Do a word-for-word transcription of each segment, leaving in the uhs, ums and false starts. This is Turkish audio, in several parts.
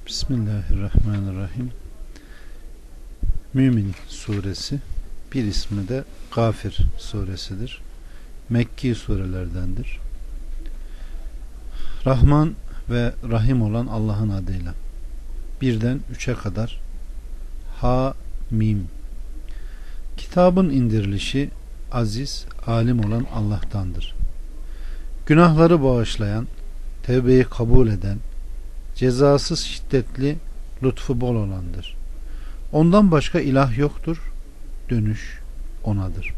Bismillahirrahmanirrahim. Mümin suresi, bir ismi de Gafir suresidir. Mekki surelerdendir. Rahman ve Rahim olan Allah'ın adıyla. Birden üçe kadar. Ha Mim. Kitabın indirilişi aziz, alim olan Allah'tandır. Günahları bağışlayan, tevbeyi kabul eden, cezasız, şiddetli, lütfu bol olandır. Ondan başka ilah yoktur. Dönüş O'nadır.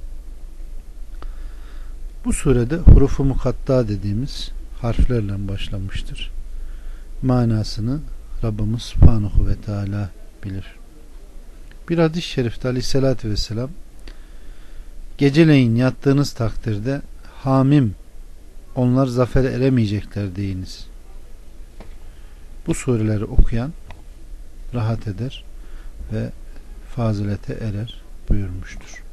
Bu surede hurufu mukatta dediğimiz harflerle başlamıştır. Manasını Rabbimiz Subhanahu ve Teala bilir. Bir hadis-i şerifte Aleyhisselatü Vesselam, geceleyin yattığınız takdirde Hamim, onlar zafer eremeyecekler deyiniz. Bu sureleri okuyan rahat eder ve fazilete erer buyurmuştur.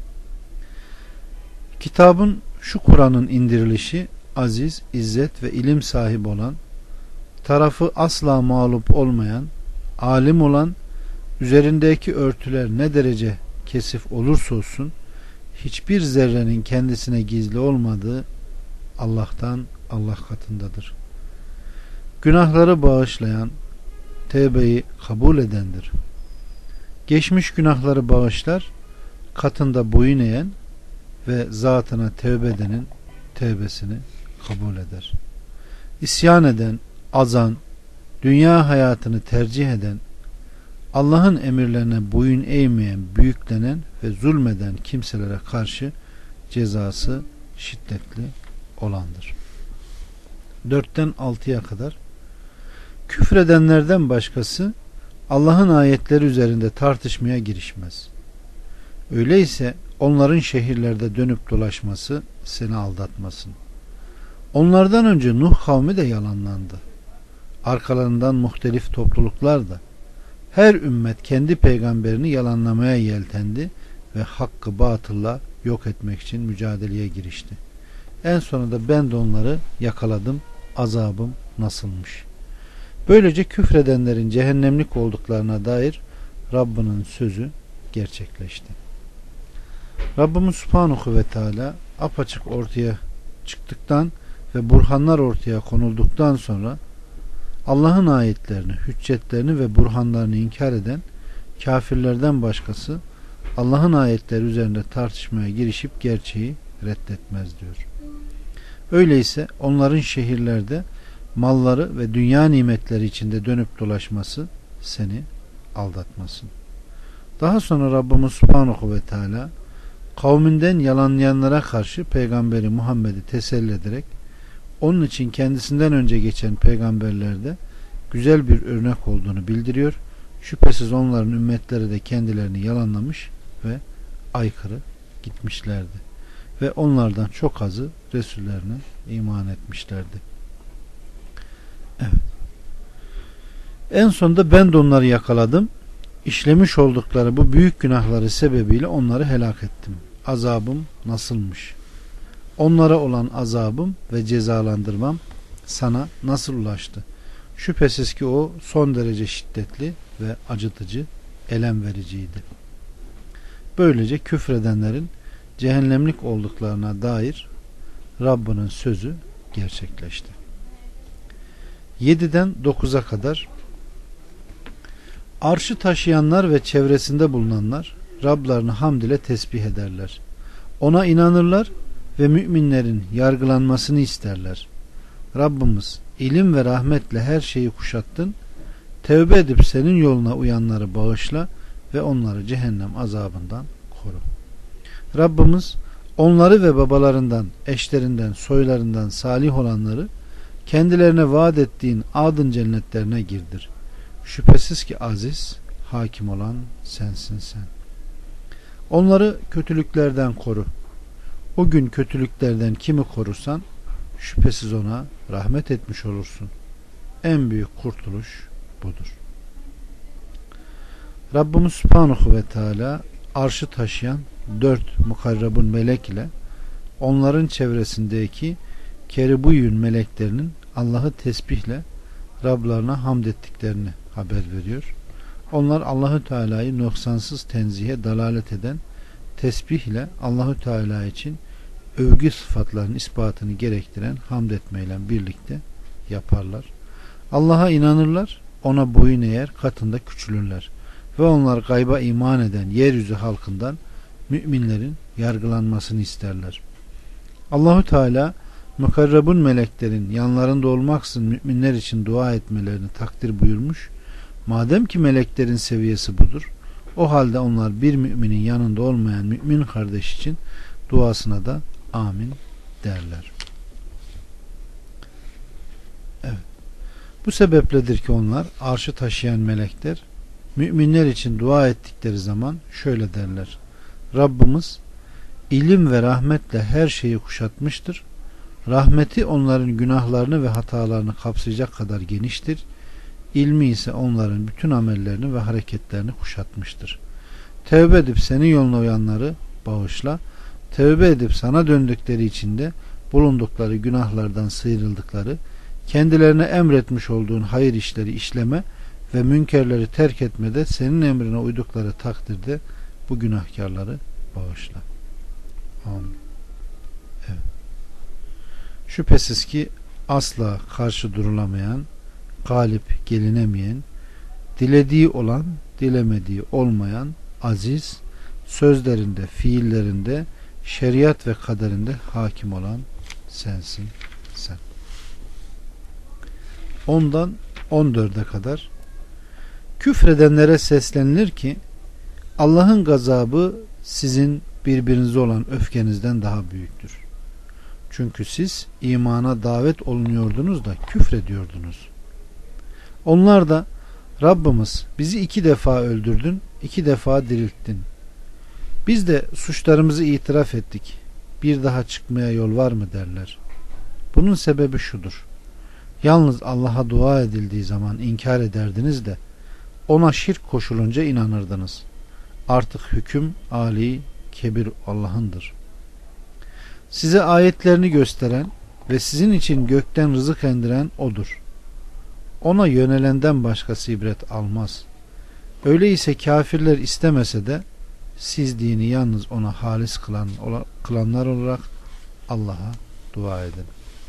Kitabın, şu Kur'an'ın indirilişi aziz, izzet ve ilim sahibi olan, tarafı asla mağlup olmayan, alim olan, üzerindeki örtüler ne derece kesif olursa olsun hiçbir zerrenin kendisine gizli olmadığı Allah'tan, Allah katındadır. Günahları bağışlayan, tevbeyi kabul edendir. Geçmiş günahları bağışlar, katında boyun eğen ve zatına tevbe edenin tevbesini kabul eder. İsyan eden, azan, dünya hayatını tercih eden, Allah'ın emirlerine boyun eğmeyen, büyüklenen ve zulmeden kimselere karşı cezası şiddetli olandır. Dörtten altıya kadar. Küfredenlerden başkası Allah'ın ayetleri üzerinde tartışmaya girişmez. Öyleyse onların şehirlerde dönüp dolaşması seni aldatmasın. Onlardan önce Nuh kavmi de yalanlandı. Arkalarından muhtelif topluluklar da, her ümmet kendi peygamberini yalanlamaya yeltendi ve hakkı batılla yok etmek için mücadeleye girişti. En sonunda ben de onları yakaladım, azabım nasılmış. Böylece küfredenlerin cehennemlik olduklarına dair Rabbinin sözü gerçekleşti. Rabbimiz Subhanahu ve Teala apaçık ortaya çıktıktan ve burhanlar ortaya konulduktan sonra Allah'ın ayetlerini, hüccetlerini ve burhanlarını inkar eden kafirlerden başkası Allah'ın ayetleri üzerinde tartışmaya girişip gerçeği reddetmez diyor. Öyleyse onların şehirlerde malları ve dünya nimetleri içinde dönüp dolaşması seni aldatmasın. Daha sonra Rabbimiz Subhanahu ve Teala kavminden yalanlayanlara karşı peygamberi Muhammed'i teselli ederek onun için kendisinden önce geçen peygamberlerde güzel bir örnek olduğunu bildiriyor. Şüphesiz onların ümmetleri de kendilerini yalanlamış ve aykırı gitmişlerdi. Ve onlardan çok azı Resullerine iman etmişlerdi. Evet. En sonunda ben de onları yakaladım. İşlemiş oldukları bu büyük günahları sebebiyle onları helak ettim. Azabım nasılmış? Onlara olan azabım ve cezalandırmam sana nasıl ulaştı? Şüphesiz ki o son derece şiddetli ve acıtıcı, elem vericiydi. Böylece küfredenlerin cehennemlik olduklarına dair Rabbinin sözü gerçekleşti. yediden dokuza kadar. Arşı taşıyanlar ve çevresinde bulunanlar Rablarını hamd ile tesbih ederler. Ona inanırlar ve müminlerin yargılanmasını isterler. Rabbimiz ilim ve rahmetle her şeyi kuşattın. Tevbe edip senin yoluna uyanları bağışla ve onları cehennem azabından koru. Rabbimiz onları ve babalarından, eşlerinden, soylarından salih olanları kendilerine vaat ettiğin adın cennetlerine girdir. Şüphesiz ki aziz, hakim olan sensin sen. Onları kötülüklerden koru. O gün kötülüklerden kimi korursan şüphesiz ona rahmet etmiş olursun. En büyük kurtuluş budur. Rabbimiz Subhanahu ve Teala arşı taşıyan dört mukarrabun melek ile onların çevresindeki keribuyun meleklerinin Allah'ı tesbihle Rablarına hamd ettiklerini haber veriyor. Onlar Allahü Teala'yı noksansız tenzihe dalalet eden tesbih ile Allahü Teala için övgü sıfatlarının ispatını gerektiren hamd etmeyle birlikte yaparlar. Allah'a inanırlar, ona boyun eğer, katında küçülürler. Ve onlar gayba iman eden yeryüzü halkından müminlerin yargılanmasını isterler. Allahü Teala mukarrabun meleklerin yanlarında olmaksızın müminler için dua etmelerini takdir buyurmuş. Madem ki meleklerin seviyesi budur, o halde onlar bir müminin yanında olmayan mümin kardeş için duasına da amin derler. Evet. Bu sebepledir ki onlar, arşı taşıyan melekler, müminler için dua ettikleri zaman şöyle derler: Rabbimiz ilim ve rahmetle her şeyi kuşatmıştır. Rahmeti onların günahlarını ve hatalarını kapsayacak kadar geniştir. İlmi ise onların bütün amellerini ve hareketlerini kuşatmıştır. Tevbe edip senin yoluna uyanları bağışla. Tevbe edip sana döndükleri için de bulundukları günahlardan sıyrıldıkları, kendilerine emretmiş olduğun hayır işleri işleme ve münkerleri terk etmede senin emrine uydukları takdirde bu günahkarları bağışla. Amin. Evet. Şüphesiz ki asla karşı durulamayan, galip gelinemeyen, dilediği olan, dilemediği olmayan, aziz, sözlerinde, fiillerinde, şeriat ve kaderinde hakim olan sensin sen. Ondan on dörde kadar küfredenlere seslenilir ki Allah'ın gazabı sizin birbirinize olan öfkenizden daha büyüktür. Çünkü siz imana davet olunuyordunuz da küfrediyordunuz. Onlar da Rabbimiz bizi iki defa öldürdün, iki defa dirilttin. Biz de suçlarımızı itiraf ettik. Bir daha çıkmaya yol var mı derler. Bunun sebebi şudur: yalnız Allah'a dua edildiği zaman inkar ederdiniz de ona şirk koşulunca inanırdınız. Artık hüküm Ali, kebir Allah'ındır. Size ayetlerini gösteren ve sizin için gökten rızık indiren O'dur. Ona yönelenden başkası ibret almaz. Öyleyse kafirler istemese de siz dini yalnız ona halis kılan, kılanlar olarak Allah'a dua edin.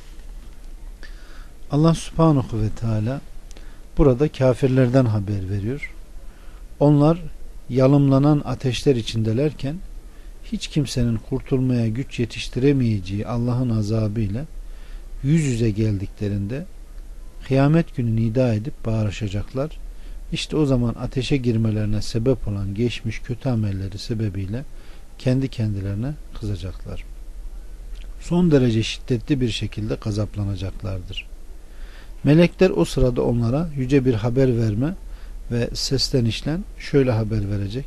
Allah Subhanahu ve Teala burada kafirlerden haber veriyor. Onlar yalımlanan ateşler içindelerken hiç kimsenin kurtulmaya güç yetiştiremeyeceği Allah'ın azabıyla yüz yüze geldiklerinde kıyamet günü nida edip bağırışacaklar. İşte o zaman ateşe girmelerine sebep olan geçmiş kötü amelleri sebebiyle kendi kendilerine kızacaklar. Son derece şiddetli bir şekilde gazaplanacaklardır. Melekler o sırada onlara yüce bir haber verme ve seslenişle şöyle haber verecek: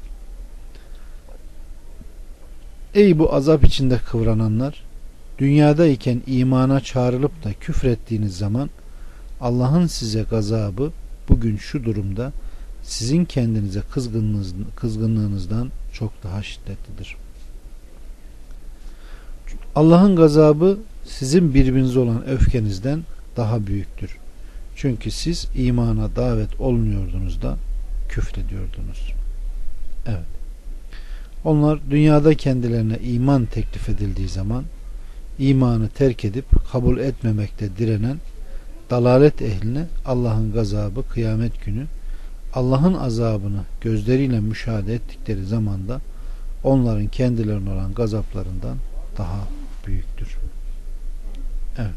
Ey bu azap içinde kıvrananlar! Dünyadayken imana çağrılıp da küfrettiğiniz zaman Allah'ın size gazabı bugün şu durumda sizin kendinize kızgınlığınız, kızgınlığınızdan çok daha şiddetlidir. Allah'ın gazabı sizin birbirinize olan öfkenizden daha büyüktür. Çünkü siz imana davet olmuyordunuz da küfrediyordunuz. Evet. Onlar dünyada kendilerine iman teklif edildiği zaman imanı terk edip kabul etmemekte direnen dalalet ehline Allah'ın gazabı kıyamet günü Allah'ın azabını gözleriyle müşahede ettikleri zamanda onların kendilerine olan gazaplarından daha büyüktür. Evet.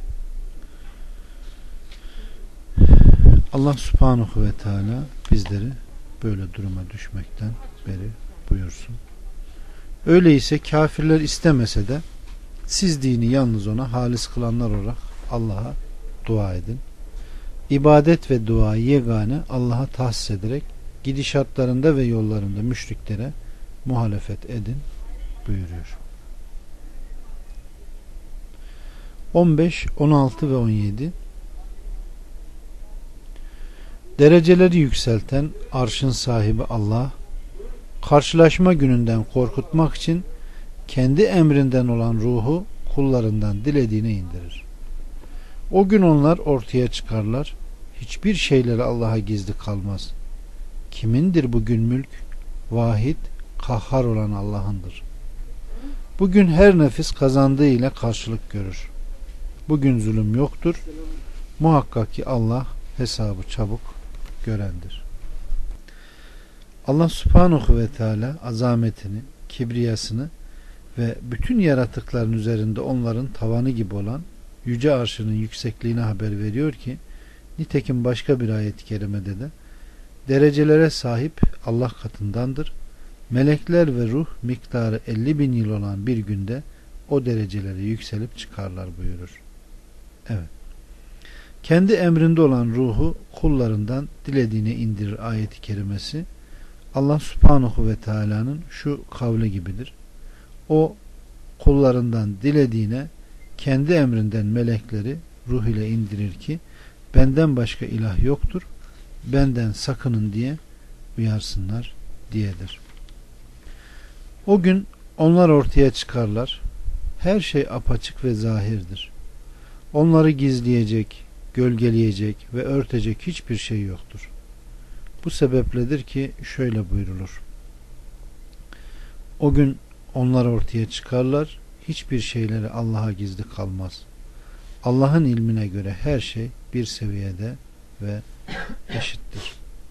Allah Subhanahu ve Teala bizleri böyle duruma düşmekten beri buyursun. Öyleyse kafirler istemese de siz dini yalnız ona halis kılanlar olarak Allah'a dua edin. İbadet ve duayı yegane Allah'a tahsis ederek gidişatlarında ve yollarında müşriklere muhalefet edin buyuruyor. on beş, on altı ve on yedi Dereceleri yükselten arşın sahibi Allah, karşılaşma gününden korkutmak için kendi emrinden olan ruhu kullarından dilediğine indirir. O gün onlar ortaya çıkarlar. hiçbir şeyleri Allah'a gizli kalmaz. Kimindir bugün mülk? Vahid, kahhar olan Allah'ındır. Bugün her nefis kazandığı ile karşılık görür. Bugün zulüm yoktur. Muhakkak ki Allah hesabı çabuk görendir. Allah Subhanahu ve Teala azametini, kibriyasını ve bütün yaratıkların üzerinde onların tavanı gibi olan yüce arşının yüksekliğine haber veriyor ki, nitekim başka bir ayet-i kerimede de derecelere sahip Allah katındandır. Melekler ve ruh miktarı elli bin yıl olan bir günde o derecelere yükselip çıkarlar buyurur. Evet. Kendi emrinde olan ruhu kullarından dilediğine indirir ayet-i kerimesi Allah Subhanahu ve Teala'nın şu kavli gibidir. O kullarından dilediğine kendi emrinden melekleri ruh ile indirir ki benden başka ilah yoktur, benden sakının diye uyarsınlar diyedir. O gün onlar ortaya çıkarlar. Her şey apaçık ve zahirdir. Onları gizleyecek, gölgeleyecek ve örtecek hiçbir şey yoktur. Bu sebepledir ki şöyle buyrulur. O gün onlar ortaya çıkarlar. Hiçbir şeyleri Allah'a gizli kalmaz. Allah'ın ilmine göre her şey bir seviyede ve eşittir.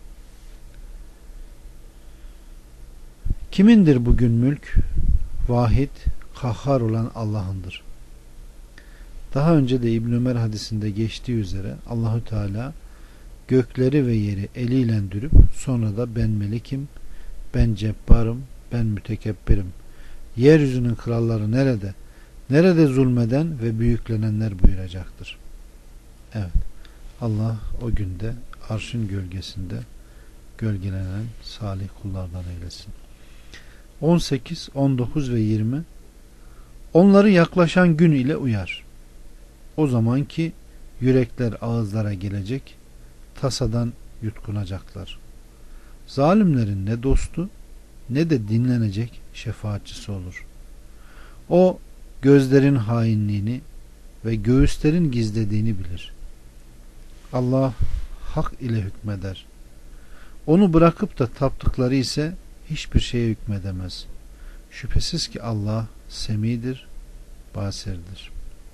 Kimindir bugün mülk? Vahid, kahhar olan Allah'ındır. Daha önce de İbn Ömer hadisinde geçtiği üzere Allahü Teala gökleri ve yeri eliyle dürüp sonra da ben melikim, ben cebbarım, ben mütekebbirim. Yeryüzünün kralları nerede? Nerede zulmeden ve büyüklenenler buyuracaktır. Evet. Allah o günde arşın gölgesinde gölgelenen salih kullardan eylesin. on sekiz, on dokuz ve yirmi Onları yaklaşan gün ile uyar. O zaman ki yürekler ağızlara gelecek, tasadan yutkunacaklar. Zalimlerin ne dostu ne de dinlenecek şefaatçisi olur. O gözlerin hainliğini ve göğüslerin gizlediğini bilir. Allah hak ile hükmeder. Onu bırakıp da taptıkları ise hiçbir şeye hükmedemez. Şüphesiz ki Allah semidir, basirdir.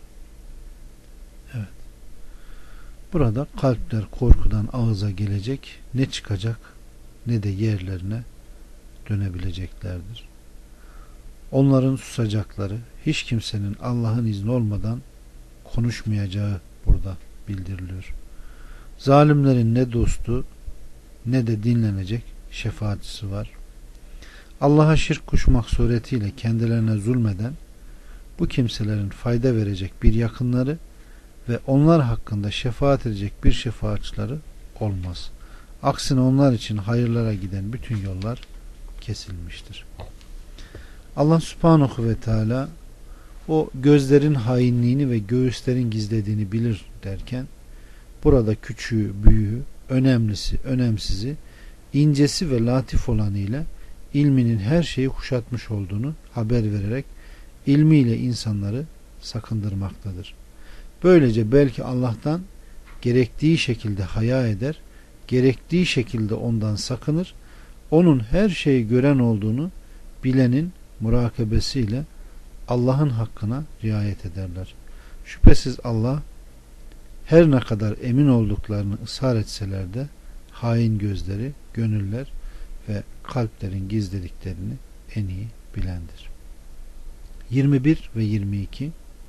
Evet. Burada kalpler korkudan ağıza gelecek, ne çıkacak ne de yerlerine dönebileceklerdir. Onların susacakları, hiç kimsenin Allah'ın izni olmadan konuşmayacağı burada bildiriliyor. Zalimlerin ne dostu ne de dinlenecek şefaatçisi var. Allah'a şirk koşmak suretiyle kendilerine zulmeden bu kimselerin fayda verecek bir yakınları ve onlar hakkında şefaat edecek bir şefaatçileri olmaz. Aksine onlar için hayırlara giden bütün yollar kesilmiştir. Allah Subhanahu ve Teala o gözlerin hainliğini ve göğüslerin gizlediğini bilir derken burada küçüğü, büyüğü, önemlisi, önemsizi, incesi ve latif olanıyla ilminin her şeyi kuşatmış olduğunu haber vererek ilmiyle insanları sakındırmaktadır. Böylece belki Allah'tan gerektiği şekilde haya eder, gerektiği şekilde ondan sakınır, onun her şeyi gören olduğunu bilenin murakabesiyle Allah'ın hakkına riayet ederler. Şüphesiz Allah her ne kadar emin olduklarını ısrar etseler de hain gözleri, gönüller ve kalplerin gizlediklerini en iyi bilendir. yirmi bir ve yirmi iki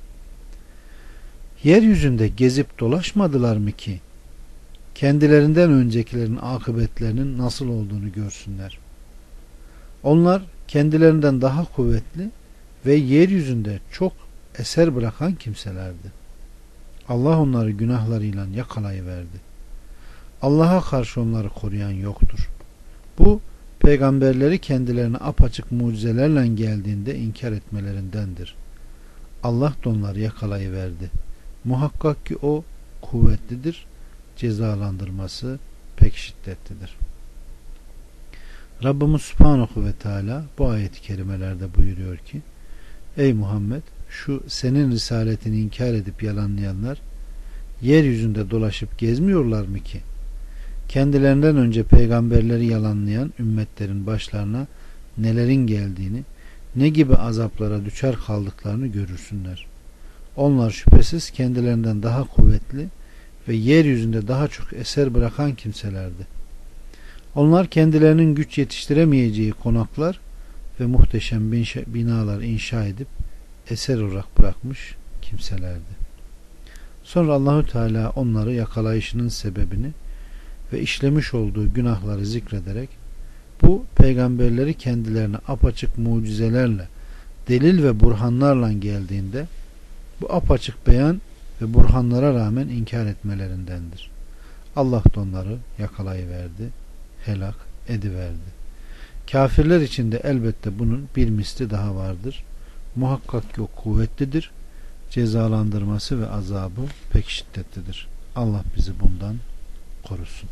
Yeryüzünde gezip dolaşmadılar mı ki kendilerinden öncekilerin akıbetlerinin nasıl olduğunu görsünler. Onlar kendilerinden daha kuvvetli ve yeryüzünde çok eser bırakan kimselerdi. Allah onları günahlarıyla yakalayıverdi. Allah'a karşı onları koruyan yoktur. Bu peygamberleri kendilerine apaçık mucizelerle geldiğinde inkar etmelerindendir. Allah da onları yakalayıverdi. Muhakkak ki o kuvvetlidir, cezalandırması pek şiddetlidir. Rabbimiz Subhanahu ve Teala bu ayet-i kerimelerde buyuruyor ki: Ey Muhammed, şu senin risaletini inkar edip yalanlayanlar yeryüzünde dolaşıp gezmiyorlar mı ki? Kendilerinden önce peygamberleri yalanlayan ümmetlerin başlarına nelerin geldiğini, ne gibi azaplara düçar kaldıklarını görürsünler. Onlar şüphesiz kendilerinden daha kuvvetli ve yeryüzünde daha çok eser bırakan kimselerdi. Onlar kendilerinin güç yetiştiremeyeceği konaklar ve muhteşem binalar inşa edip eser olarak bırakmış kimselerdi. Sonra Allahü Teala onları yakalayışının sebebini ve işlemiş olduğu günahları zikrederek bu peygamberleri kendilerine apaçık mucizelerle, delil ve burhanlarla geldiğinde bu apaçık beyan ve burhanlara rağmen inkar etmelerindendir. Allah da onları yakalayıverdi, helak ediverdi. Kafirler için de elbette bunun bir misli daha vardır. Muhakkak ki o kuvvetlidir. Cezalandırması ve azabı pek şiddetlidir. Allah bizi bundan korusun.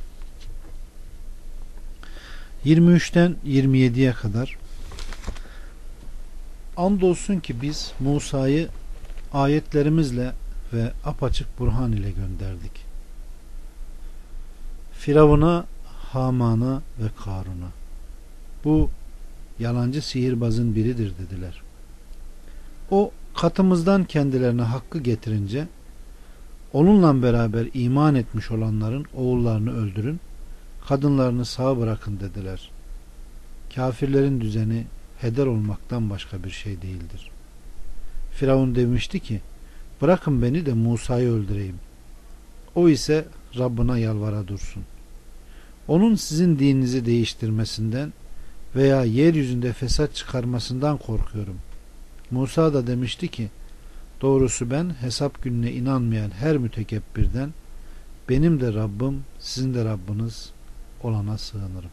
yirmi üçten yirmi yediye kadar andolsun ki biz Musa'yı ayetlerimizle ve apaçık burhan ile gönderdik. Firavun'a, Haman'a ve Karun'a. Bu yalancı sihirbazın biridir dediler. O katımızdan kendilerine hakkı getirince onunla beraber iman etmiş olanların oğullarını öldürün, kadınlarını sağ bırakın dediler. Kafirlerin düzeni heder olmaktan başka bir şey değildir. Firavun demişti ki, bırakın beni de Musa'yı öldüreyim. O ise Rabbına yalvara dursun. Onun sizin dininizi değiştirmesinden veya yeryüzünde fesat çıkarmasından korkuyorum. Musa da demişti ki, doğrusu ben hesap gününe inanmayan her mütekebbirden benim de Rabbim, sizin de Rabbiniz olana sığınırım.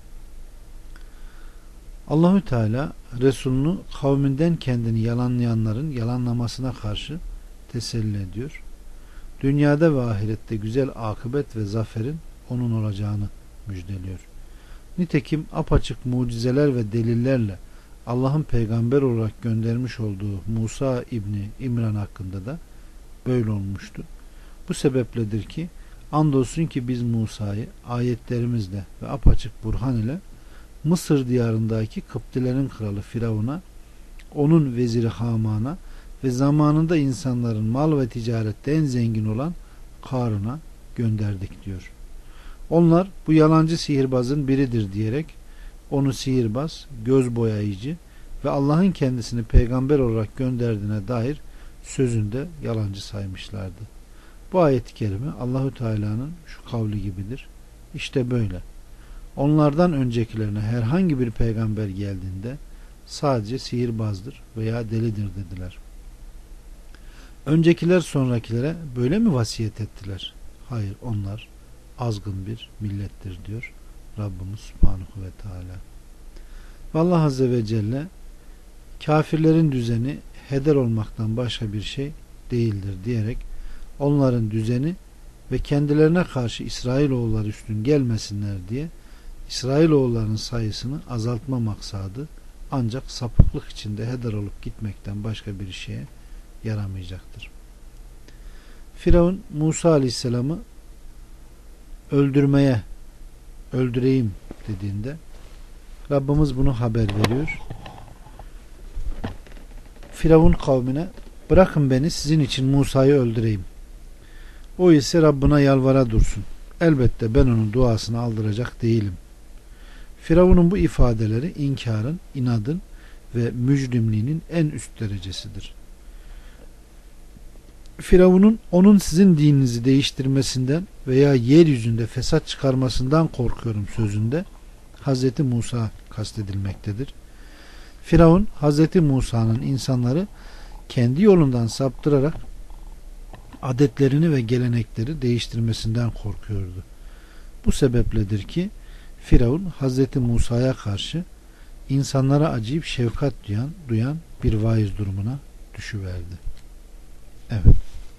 Allahü Teala Resulünü kavminden kendini yalanlayanların yalanlamasına karşı teselli ediyor. Dünyada ve ahirette güzel akıbet ve zaferin onun olacağını müjdeliyor. Nitekim apaçık mucizeler ve delillerle Allah'ın peygamber olarak göndermiş olduğu Musa İbni İmran hakkında da böyle olmuştu. Bu sebepledir ki andolsun ki biz Musa'yı ayetlerimizle ve apaçık burhan ile Mısır diyarındaki Kıptilerin kralı Firavun'a, onun veziri Haman'a ve zamanında insanların mal ve ticarette en zengin olan Karun'a gönderdik diyor. Onlar bu yalancı sihirbazın biridir diyerek onu sihirbaz, göz boyayıcı ve Allah'ın kendisini peygamber olarak gönderdiğine dair sözünde yalancı saymışlardı. Bu ayet-i kerime Allahü Teala'nın şu kavli gibidir. İşte böyle. Onlardan öncekilerine herhangi bir peygamber geldiğinde sadece sihirbazdır veya delidir dediler. Öncekiler sonrakilere böyle mi vasiyet ettiler? Hayır, onlar azgın bir millettir diyor Rabbimiz Subhanahu ve Teala. Ve Allah Azze ve Celle kafirlerin düzeni heder olmaktan başka bir şey değildir diyerek onların düzeni ve kendilerine karşı İsrailoğulları üstün gelmesinler diye İsrailoğullarının sayısını azaltma maksadı ancak sapıklık içinde heder olup gitmekten başka bir şeye yaramayacaktır. Firavun Musa Aleyhisselam'ı öldürmeye öldüreyim dediğinde Rabbimiz bunu haber veriyor. Firavun kavmine bırakın beni sizin için Musa'yı öldüreyim. O ise Rabbına yalvara dursun. Elbette ben onun duasını aldıracak değilim. Firavun'un bu ifadeleri inkarın, inadın ve mücrimliğinin en üst derecesidir. Firavun'un onun sizin dininizi değiştirmesinden veya yeryüzünde fesat çıkarmasından korkuyorum sözünde Hazreti Musa kastedilmektedir. Firavun Hazreti Musa'nın insanları kendi yolundan saptırarak adetlerini ve gelenekleri değiştirmesinden korkuyordu. Bu sebepledir ki Firavun Hazreti Musa'ya karşı insanlara acıyıp şefkat duyan, duyan bir vaiz durumuna düşüverdi. Evet.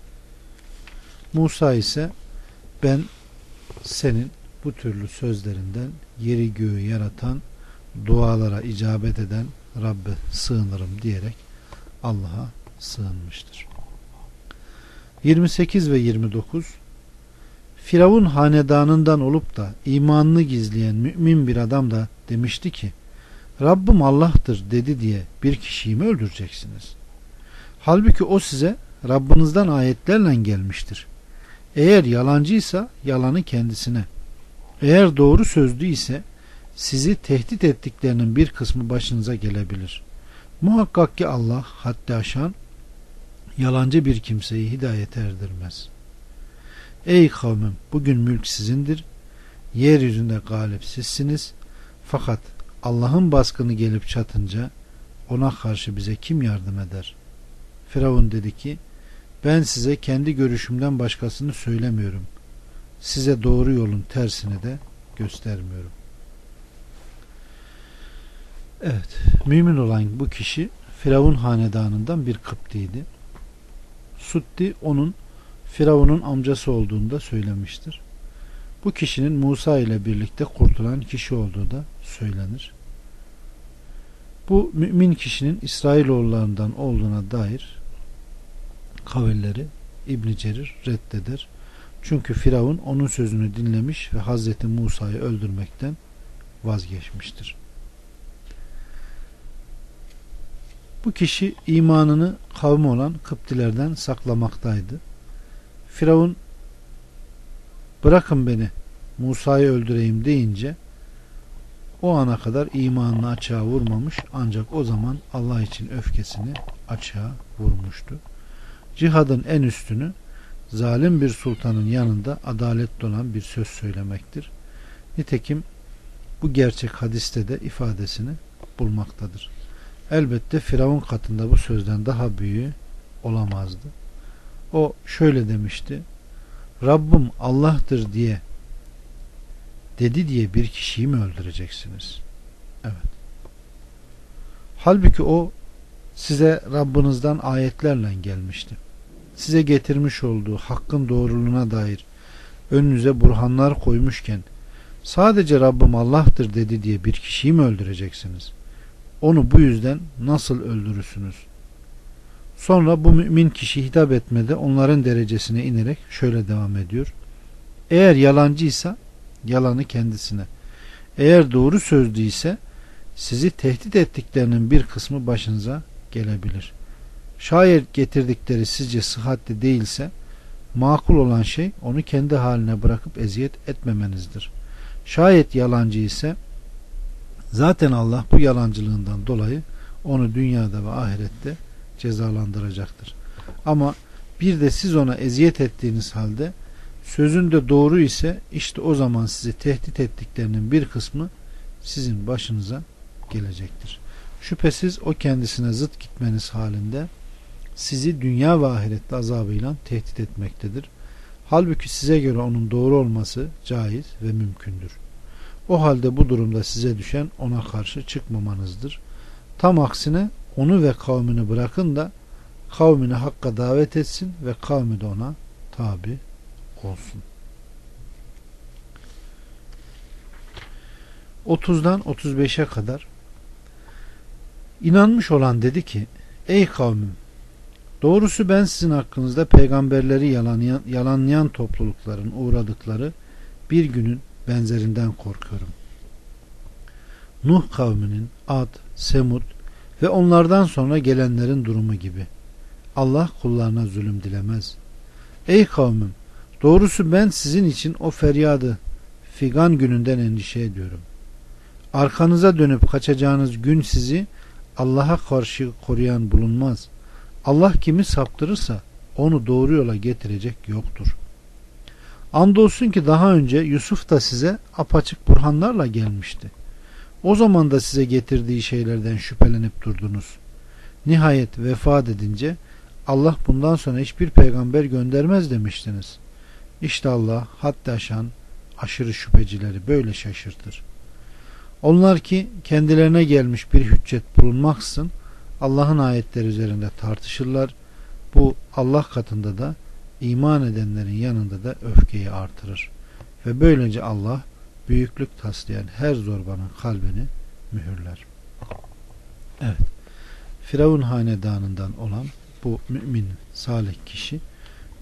Musa ise ben senin bu türlü sözlerinden yeri göğü yaratan, dualara icabet eden Rabbe sığınırım diyerek Allah'a sığınmıştır. yirmi sekiz ve yirmi dokuz Firavun hanedanından olup da imanını gizleyen mümin bir adam da demişti ki, Rabbim Allah'tır dedi diye bir kişiyi mi öldüreceksiniz? Halbuki o size Rabbinizden ayetlerle gelmiştir. Eğer yalancıysa yalanı kendisine, eğer doğru sözlü ise sizi tehdit ettiklerinin bir kısmı başınıza gelebilir. Muhakkak ki Allah haddi aşan, yalancı bir kimseyi hidayete erdirmez. Ey kavmim, bugün mülk sizindir. Yeryüzünde galip sizsiniz. Fakat Allah'ın baskını gelip çatınca ona karşı bize kim yardım eder? Firavun dedi ki, ben size kendi görüşümden başkasını söylemiyorum. Size doğru yolun tersini de göstermiyorum. Evet, mümin olan bu kişi Firavun hanedanından bir Kıptiydi. Sutti onun Firavun'un amcası olduğunu da söylemiştir. Bu kişinin Musa ile birlikte kurtulan kişi olduğu da söylenir. Bu mümin kişinin İsrailoğullarından olduğuna dair kavilleri İbn Cerir reddeder. Çünkü Firavun onun sözünü dinlemiş ve Hazreti Musa'yı öldürmekten vazgeçmiştir. Bu kişi imanını kavmi olan Kıptilerden saklamaktaydı. Firavun bırakın beni Musa'yı öldüreyim deyince o ana kadar imanını açığa vurmamış, ancak o zaman Allah için öfkesini açığa vurmuştu. Cihadın en üstünü zalim bir sultanın yanında adaletli olan bir söz söylemektir. Nitekim bu gerçek hadiste de ifadesini bulmaktadır. Elbette Firavun katında bu sözden daha büyüğü olamazdı. O şöyle demişti: Rabbim Allah'tır diye dedi diye bir kişiyi mi öldüreceksiniz? Evet. Halbuki o size Rabbinizden ayetlerle gelmişti. Size getirmiş olduğu hakkın doğruluğuna dair önünüze burhanlar koymuşken sadece Rabbim Allah'tır dedi diye bir kişiyi mi öldüreceksiniz? Onu bu yüzden nasıl öldürürsünüz? Sonra bu mümin kişi hitap etmede onların derecesine inerek şöyle devam ediyor. Eğer yalancıysa yalanı kendisine, eğer doğru sözlüyse sizi tehdit ettiklerinin bir kısmı başınıza gelebilir. Şayet getirdikleri sizce sıhhatli değilse makul olan şey onu kendi haline bırakıp eziyet etmemenizdir. Şayet yalancı ise zaten Allah bu yalancılığından dolayı onu dünyada ve ahirette cezalandıracaktır. Ama bir de siz ona eziyet ettiğiniz halde sözünde doğru ise işte o zaman sizi tehdit ettiklerinin bir kısmı sizin başınıza gelecektir. Şüphesiz o kendisine zıt gitmeniz halinde sizi dünya ve ahirette azabıyla tehdit etmektedir. Halbuki size göre onun doğru olması caiz ve mümkündür. O halde bu durumda size düşen ona karşı çıkmamanızdır. Tam aksine onu ve kavmini bırakın da kavmini hakka davet etsin ve kavmi de ona tabi olsun. otuzdan otuz beşe kadar inanmış olan dedi ki: Ey kavmim, doğrusu ben sizin hakkınızda peygamberleri yalanlayan, yalanlayan toplulukların uğradıkları bir günün benzerinden korkuyorum. Nuh kavminin, Ad, Semud ve onlardan sonra gelenlerin durumu gibi. Allah kullarına zulüm dilemez. Ey kavmim, doğrusu ben sizin için o feryadı figan gününden endişe ediyorum. Arkanıza dönüp kaçacağınız gün sizi Allah'a karşı koruyan bulunmaz. Allah kimi saptırırsa onu doğru yola getirecek yoktur. Andolsun ki daha önce Yusuf da size apaçık burhanlarla gelmişti. O zaman da size getirdiği şeylerden şüphelenip durdunuz. Nihayet vefat edince Allah bundan sonra hiçbir peygamber göndermez demiştiniz. İşte Allah haddi aşan aşırı şüphecileri böyle şaşırtır. Onlar ki kendilerine gelmiş bir hüccet bulunmaksızın Allah'ın ayetleri üzerinde tartışırlar. Bu Allah katında da iman edenlerin yanında da öfkeyi artırır. Ve böylece Allah büyüklük taslayan her zorbanın kalbini mühürler. Evet. Firavun hanedanından olan bu mümin salih kişi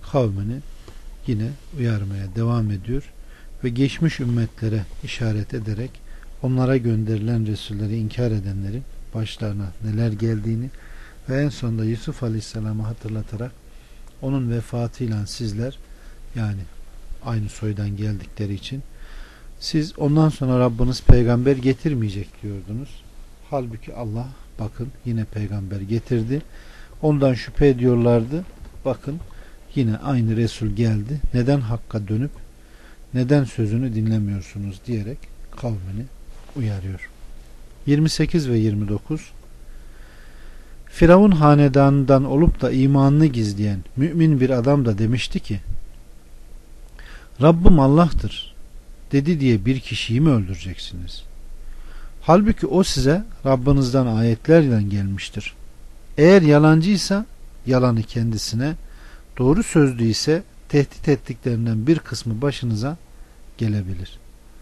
kavmini yine uyarmaya devam ediyor ve geçmiş ümmetlere işaret ederek onlara gönderilen Resulleri inkar edenlerin başlarına neler geldiğini ve en sonunda Yusuf Aleyhisselam'ı hatırlatarak onun vefatıyla sizler, yani aynı soydan geldikleri için, siz ondan sonra Rabbiniz peygamber getirmeyecek diyordunuz. Halbuki Allah bakın yine peygamber getirdi. Ondan şüphe ediyorlardı. Bakın yine aynı Resul geldi. Neden hakka dönüp neden sözünü dinlemiyorsunuz diyerek kavmini uyarıyor. yirmi sekiz ve yirmi dokuz Firavun hanedanından olup da imanını gizleyen mümin bir adam da demişti ki, Rabbim Allah'tır dedi diye bir kişiyi mi öldüreceksiniz? Halbuki o size Rabbinizden ayetlerle gelmiştir. Eğer yalancıysa yalanı kendisine, doğru sözlü ise tehdit ettiklerinden bir kısmı başınıza gelebilir.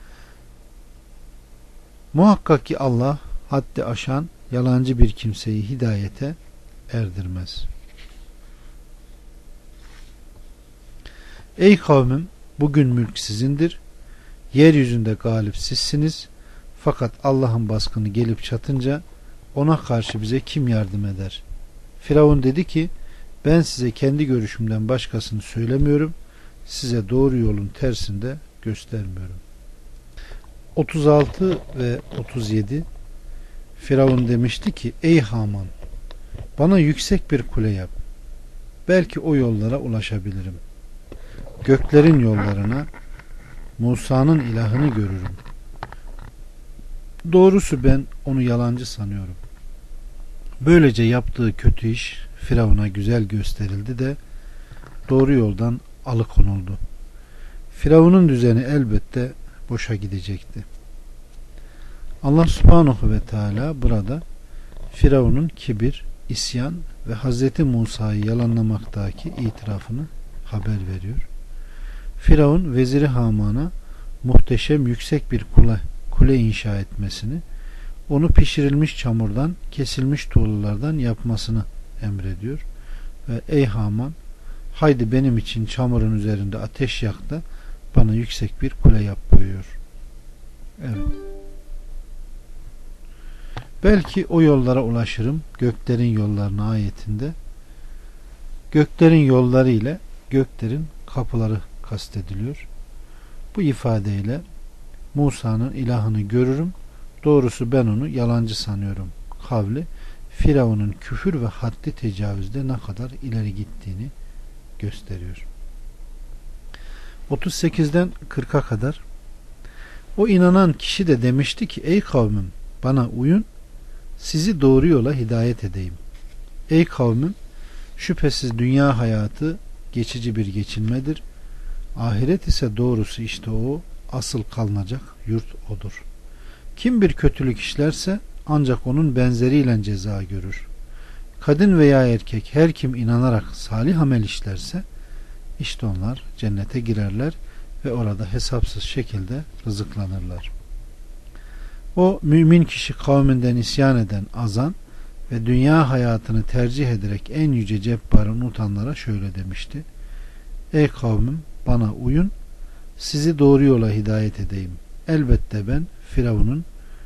Muhakkak ki Allah haddi aşan yalancı bir kimseyi hidayete erdirmez. Ey kavmim, bugün mülk sizindir. Yeryüzünde galip sizsiniz. Fakat Allah'ın baskını gelip çatınca ona karşı bize kim yardım eder? Firavun dedi ki, ben size kendi görüşümden başkasını söylemiyorum. Size doğru yolun tersini de göstermiyorum. otuz altı ve otuz yedi Firavun demişti ki, ey Haman, bana yüksek bir kule yap. Belki o yollara ulaşabilirim. Göklerin yollarına, Musa'nın ilahını görürüm. Doğrusu ben onu yalancı sanıyorum. Böylece yaptığı kötü iş Firavun'a güzel gösterildi de doğru yoldan alıkonuldu. Firavun'un düzeni elbette boşa gidecekti. Allah subhanahu ve teala burada Firavun'un kibir, isyan ve Hazreti Musa'yı yalanlamaktaki itirafını haber veriyor. Firavun veziri Haman'a muhteşem yüksek bir kule, kule inşa etmesini, onu pişirilmiş çamurdan, kesilmiş tuğlalardan yapmasını emrediyor. Ve ey Haman, haydi benim için çamurun üzerinde ateş yak da bana yüksek bir kule yap buyuruyor. Evet. Belki o yollara ulaşırım, göklerin yollarına ayetinde göklerin yolları ile göklerin kapıları kastediliyor. Bu ifadeyle Musa'nın ilahını görürüm, doğrusu ben onu yalancı sanıyorum kavli Firavun'un küfür ve haddi tecavüzde ne kadar ileri gittiğini gösteriyor. otuz sekizden kırka kadar o inanan kişi de demişti ki, ey kavmim, bana uyun, sizi doğru yola hidayet edeyim. Ey kavmim, şüphesiz dünya hayatı geçici bir geçinmedir. Ahiret ise doğrusu işte o, asıl kalınacak yurt odur. Kim bir kötülük işlerse ancak onun benzeriyle ceza görür. Kadın veya erkek her kim inanarak salih amel işlerse işte onlar cennete girerler ve orada hesapsız şekilde rızıklanırlar. O mümin kişi kavminden isyan eden azan ve dünya hayatını tercih ederek en yüce cebbarı unutanlara şöyle demişti. Ey kavmim, bana uyun, sizi doğru yola hidayet edeyim. Elbette ben Firavun'un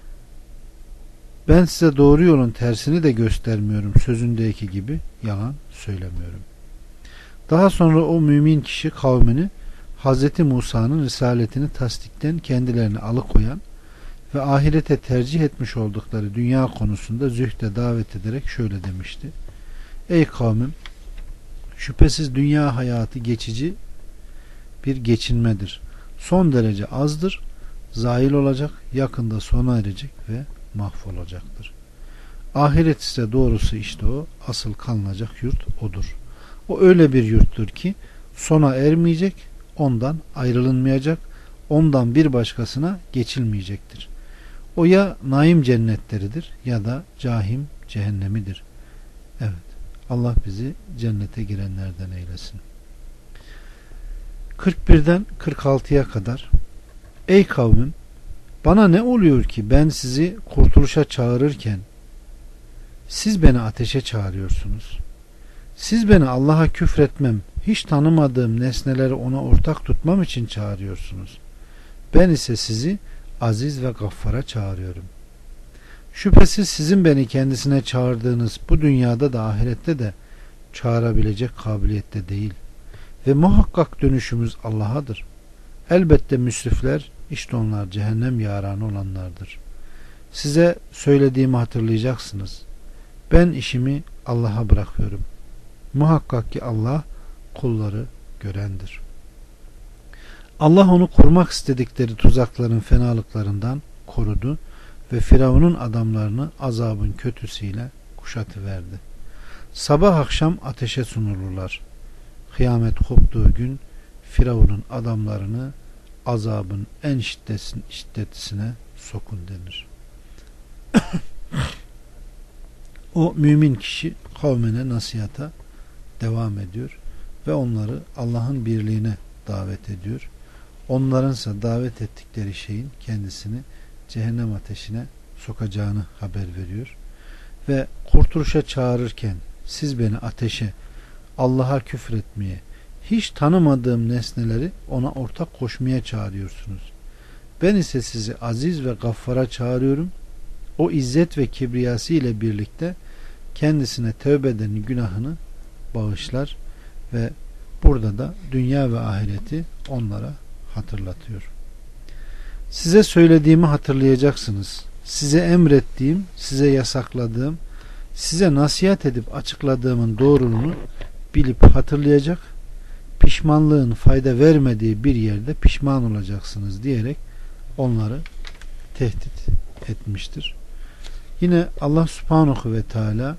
ben size doğru yolun tersini de göstermiyorum sözündeki gibi yalan söylemiyorum. Daha sonra o mümin kişi kavmini Hz. Musa'nın risaletini tasdikten kendilerini alıkoyan ve ahirete tercih etmiş oldukları dünya konusunda zühde davet ederek şöyle demişti. Ey kavmim, şüphesiz dünya hayatı geçici bir geçinmedir. Son derece azdır, zail olacak, yakında sona erecek ve mahvolacaktır. Ahiret ise doğrusu işte o, asıl kalınacak yurt odur. O öyle bir yurttur ki sona ermeyecek, ondan ayrılınmayacak, ondan bir başkasına geçilmeyecektir. O ya naim cennetleridir ya da cahim cehennemidir. Evet, Allah bizi cennete girenlerden eylesin. kırk birden kırk altıya kadar ey kavmim, bana ne oluyor ki ben sizi kurtuluşa çağırırken siz beni ateşe çağırıyorsunuz? Siz beni Allah'a küfretmem hiç tanımadığım nesneleri ona ortak tutmam için çağırıyorsunuz. Ben ise sizi aziz ve gaffara çağırıyorum. Şüphesiz sizin beni kendisine çağırdığınız bu dünyada da ahirette de çağırabilecek kabiliyette değil. Ve muhakkak dönüşümüz Allah'adır. Elbette müsrifler, işte onlar cehennem yaranı olanlardır. Size söylediğimi hatırlayacaksınız. Ben işimi Allah'a bırakıyorum. Muhakkak ki Allah kulları görendir. Allah onu kurmak istedikleri tuzakların fenalıklarından korudu ve Firavun'un adamlarını azabın kötüsüyle kuşatıverdi. Sabah akşam ateşe sunulurlar. Kıyamet koptuğu gün Firavun'un adamlarını azabın en şiddetlisine sokun denir. O mümin kişi kavmine nasihata devam ediyor ve onları Allah'ın birliğine davet ediyor. Onlarınsa davet ettikleri şeyin kendisini cehennem ateşine sokacağını haber veriyor. Ve kurtuluşa çağırırken siz beni ateşe, Allah'a küfür etmeye, hiç tanımadığım nesneleri ona ortak koşmaya çağırıyorsunuz. Ben ise sizi aziz ve gaffara çağırıyorum. O izzet ve kibriyası ile birlikte kendisine tövbe edenin günahını bağışlar ve burada da dünya ve ahireti onlara hatırlatıyor. Size söylediğimi hatırlayacaksınız. Size emrettiğim, size yasakladığım, size nasihat edip açıkladığımın doğruluğunu bilip hatırlayacak, pişmanlığın fayda vermediği bir yerde pişman olacaksınız diyerek onları tehdit etmiştir. Yine Allah Subhanahu ve Teala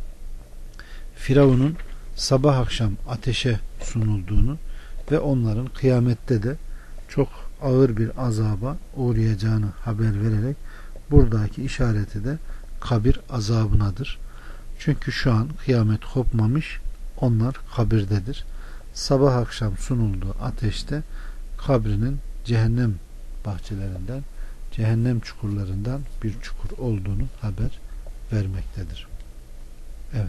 Firavun'un sabah akşam ateşe sunulduğunu ve onların kıyamette de çok ağır bir azaba uğrayacağını haber vererek buradaki işareti de kabir azabınadır. Çünkü şu an kıyamet kopmamış, onlar kabirdedir. Sabah akşam sunulduğu ateşte kabrinin cehennem bahçelerinden, cehennem çukurlarından bir çukur olduğunu haber vermektedir. Evet.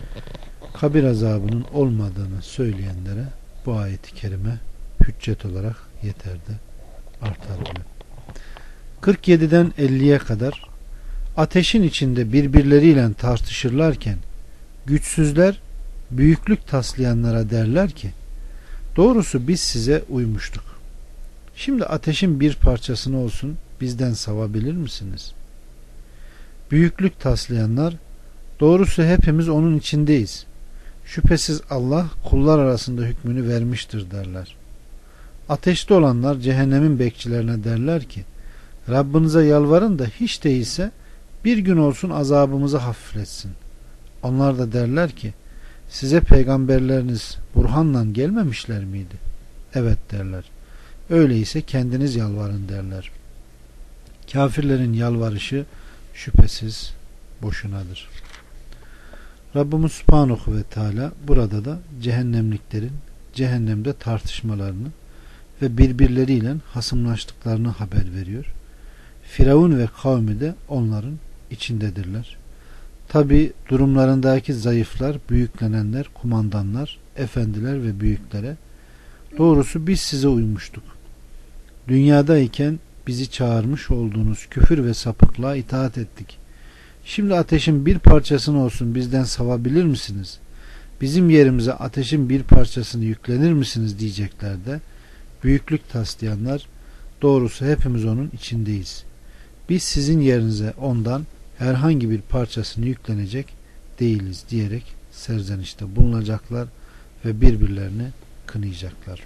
Kabir azabının olmadığını söyleyenlere bu ayet-i kerime hüccet olarak yeter de artar bile. kırk yediden elliye kadar ateşin içinde birbirleriyle tartışırlarken güçsüzler büyüklük taslayanlara derler ki doğrusu biz size uymuştuk. Şimdi ateşin bir parçasını olsun bizden savabilir misiniz? Büyüklük taslayanlar doğrusu hepimiz onun içindeyiz. Şüphesiz Allah kullar arasında hükmünü vermiştir derler. Ateşte olanlar cehennemin bekçilerine derler ki Rabbinize yalvarın da hiç değilse bir gün olsun azabımızı hafifletsin. Onlar da derler ki size peygamberleriniz burhanla gelmemişler miydi? Evet derler. Öyleyse kendiniz yalvarın derler. Kafirlerin yalvarışı şüphesiz boşunadır. Rabbimiz Subhanahu ve Teala burada da cehennemliklerin cehennemde tartışmalarını ve birbirleriyle hasımlaştıklarını haber veriyor. Firavun ve kavmi de onların içindedirler. Tabi durumlarındaki zayıflar, büyüklenenler, kumandanlar, efendiler ve büyüklere doğrusu biz size uymuştuk. Dünyadayken bizi çağırmış olduğunuz küfür ve sapıklığa itaat ettik. Şimdi ateşin bir parçasını olsun bizden savabilir misiniz? Bizim yerimize ateşin bir parçasını yüklenir misiniz diyecekler de büyüklük taslayanlar doğrusu hepimiz onun içindeyiz. Biz sizin yerinize ondan herhangi bir parçasını yüklenecek değiliz diyerek serzenişte bulunacaklar ve birbirlerini kınayacaklar.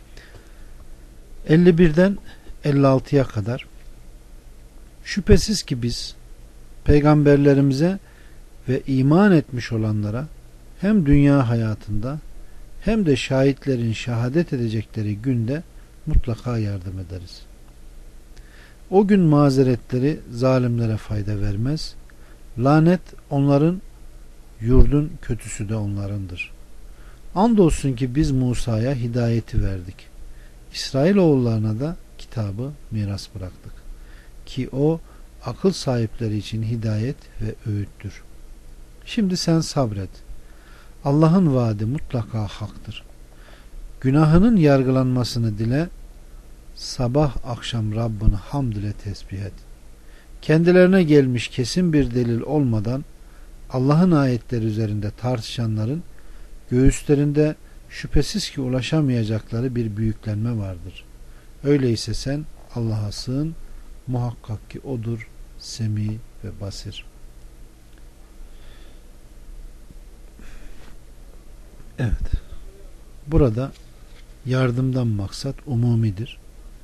elli birden elli altıya kadar şüphesiz ki biz peygamberlerimize ve iman etmiş olanlara hem dünya hayatında hem de şahitlerin şehadet edecekleri günde mutlaka yardım ederiz. O gün mazeretleri zalimlere fayda vermez. Lanet onların, yurdun kötüsü de onlarındır. Andolsun ki biz Musa'ya hidayeti verdik. İsrailoğullarına da kitabı miras bıraktık. Ki o akıl sahipleri için hidayet ve öğüttür. Şimdi sen sabret. Allah'ın vaadi mutlaka haktır. Günahının yargılanmasını dile, sabah akşam Rabbini hamd ile tesbih et. Kendilerine gelmiş kesin bir delil olmadan Allah'ın ayetleri üzerinde tartışanların göğüslerinde şüphesiz ki ulaşamayacakları bir büyüklenme vardır. Öyleyse sen Allah'a sığın, muhakkak ki O'dur Semi ve Basir. Evet. Burada yardımdan maksat umumidir.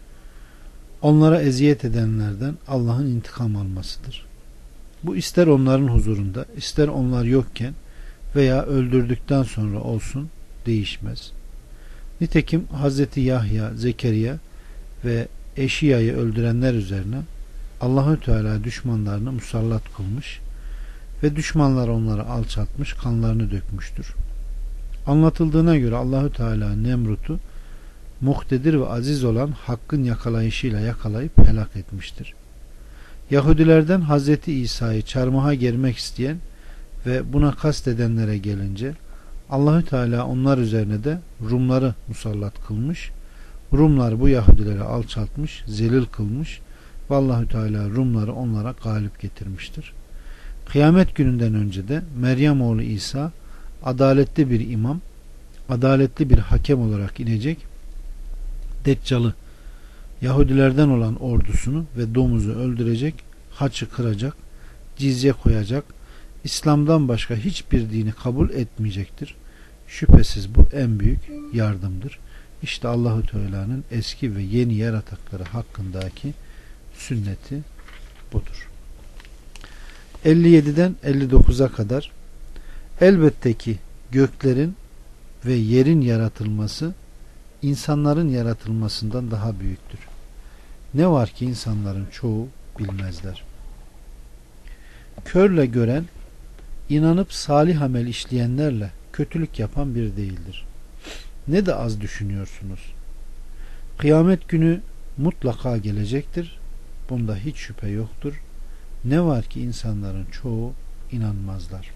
Onlara eziyet edenlerden Allah'ın intikam almasıdır. Bu ister onların huzurunda, ister onlar yokken veya öldürdükten sonra olsun değişmez. Nitekim Hazreti Yahya, Zekeriya ve Eşiya'yı öldürenler üzerine Allahü Teala düşmanlarını musallat kılmış ve düşmanlar onları alçaltmış, kanlarını dökmüştür. Anlatıldığına göre Allahü Teala Nemrut'u muhtedir ve aziz olan Hakk'ın yakalayışıyla yakalayıp helak etmiştir. Yahudilerden Hazreti İsa'yı çarmıha germek isteyen ve buna kastedenlere gelince Allahü Teala onlar üzerine de Rumları musallat kılmış. Rumlar bu Yahudileri alçaltmış, zelil kılmış ve Allahü Teala Rumları onlara galip getirmiştir. Kıyamet gününden önce de Meryem oğlu İsa adaletli bir imam, adaletli bir hakem olarak inecek. Deccal'ı, Yahudilerden olan ordusunu ve domuzu öldürecek, haçı kıracak, cizye koyacak, İslam'dan başka hiçbir dini kabul etmeyecektir. Şüphesiz bu en büyük yardımdır. İşte Allahu Teala'nın eski ve yeni yaratıkları hakkındaki sünneti budur. elli yediden elli dokuza kadar elbette ki göklerin ve yerin yaratılması insanların yaratılmasından daha büyüktür. Ne var ki insanların çoğu bilmezler. Körle gören, inanıp salih amel işleyenlerle kötülük yapan bir değildir. Ne de az düşünüyorsunuz. Kıyamet günü mutlaka gelecektir. Bunda hiç şüphe yoktur. Ne var ki insanların çoğu inanmazlar.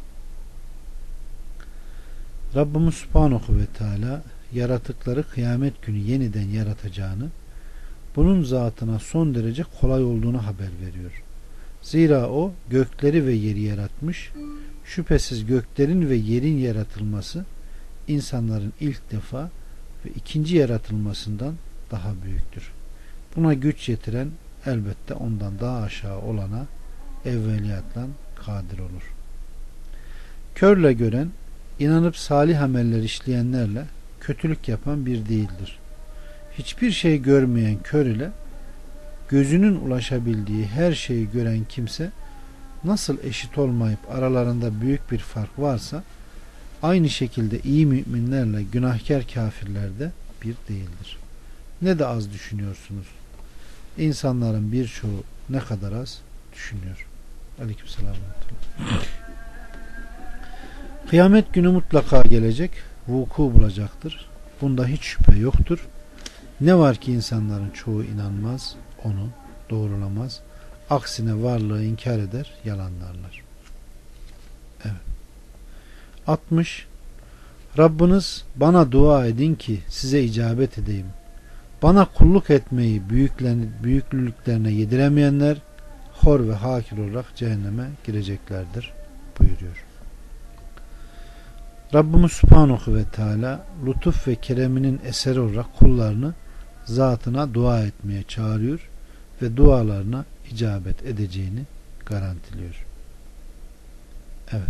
Rabbimiz Subhanahu ve Teala yaratıkları kıyamet günü yeniden yaratacağını, bunun zatına son derece kolay olduğunu haber veriyor. Zira o gökleri ve yeri yaratmış. Şüphesiz göklerin ve yerin yaratılması insanların ilk defa ve ikinci yaratılmasından daha büyüktür. Buna güç yetiren elbette ondan daha aşağı olana evveliyatla kadir olur. Körle gören, inanıp salih ameller işleyenlerle kötülük yapan bir değildir. Hiçbir şey görmeyen kör ile gözünün ulaşabildiği her şeyi gören kimse nasıl eşit olmayıp aralarında büyük bir fark varsa aynı şekilde iyi müminlerle günahkar kafirler de bir değildir. Ne de az düşünüyorsunuz. İnsanların birçoğu ne kadar az düşünüyor. Aleykümselam. Kıyamet günü mutlaka gelecek, vuku bulacaktır. Bunda hiç şüphe yoktur. Ne var ki insanların çoğu inanmaz, onu doğrulamaz. Aksine varlığı inkar eder, yalanlarlar. Evet. altmış. Rabbiniz bana dua edin ki size icabet edeyim. Bana kulluk etmeyi büyüklüklerine yediremeyenler hor ve hakir olarak cehenneme gireceklerdir buyuruyor. Rabbimiz Subhanahu ve Teala lütuf ve kereminin eseri olarak kullarını zatına dua etmeye çağırıyor ve dualarına icabet edeceğini garantiliyor. Evet.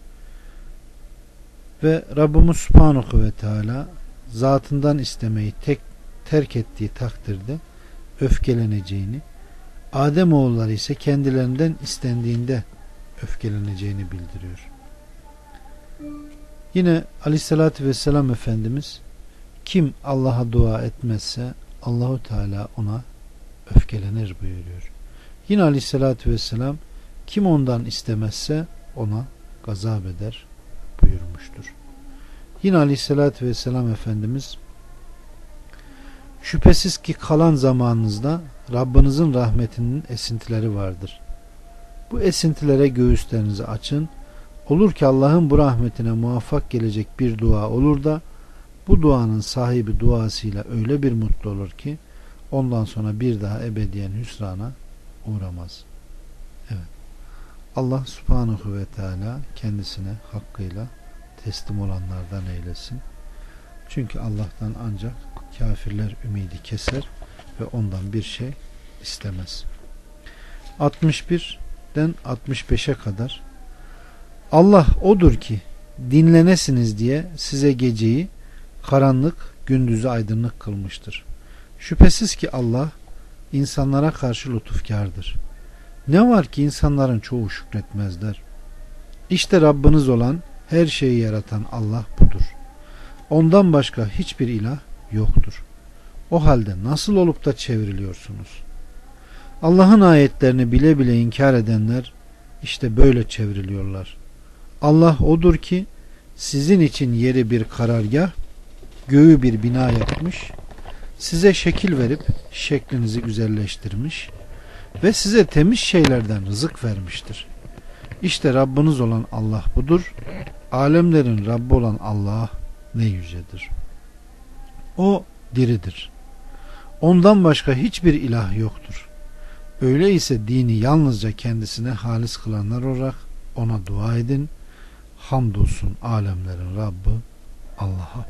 Ve Rabbimiz Subhanahu ve Teala zatından istemeyi tek terk ettiği takdirde öfkeleneceğini, Ademoğulları ise kendilerinden istendiğinde öfkeleneceğini bildiriyor. Yine Aleyhisselatü Vesselam Efendimiz kim Allah'a dua etmezse Allahu Teala ona öfkelenir buyuruyor. Yine Aleyhisselatü Vesselam kim ondan istemezse ona gazap eder buyurmuştur. Yine Aleyhisselatü Vesselam Efendimiz şüphesiz ki kalan zamanınızda Rabbinizin rahmetinin esintileri vardır. Bu esintilere göğüslerinizi açın. Olur ki Allah'ın bu rahmetine muvaffak gelecek bir dua olur da Bu duanın sahibi duasıyla öyle bir mutlu olur ki ondan sonra bir daha ebediyen hüsrana uğramaz. Evet. Allah subhanahu ve teala kendisine hakkıyla teslim olanlardan eylesin. Çünkü Allah'tan ancak kafirler ümidi keser ve ondan bir şey istemez. altmış birden altmış beşe kadar Allah odur ki dinlenesiniz diye size geceyi karanlık, gündüzü aydınlık kılmıştır. Şüphesiz ki Allah insanlara karşı lütufkardır. Ne var ki insanların çoğu şükretmezler. İşte Rabbiniz olan, her şeyi yaratan Allah budur. Ondan başka hiçbir ilah yoktur. O halde nasıl olup da çevriliyorsunuz? Allah'ın ayetlerini bile bile inkar edenler işte böyle çevriliyorlar. Allah odur ki sizin için yeri bir karargah, göğü bir bina yapmış, size şekil verip şeklinizi güzelleştirmiş ve size temiz şeylerden rızık vermiştir. İşte Rabbiniz olan Allah budur. Alemlerin Rabbi olan Allah ne yücedir. O diridir. Ondan başka hiçbir ilah yoktur. Öyleyse dini yalnızca kendisine halis kılanlar olarak ona dua edin. Hamdolsun alemlerin Rabbi Allah'a.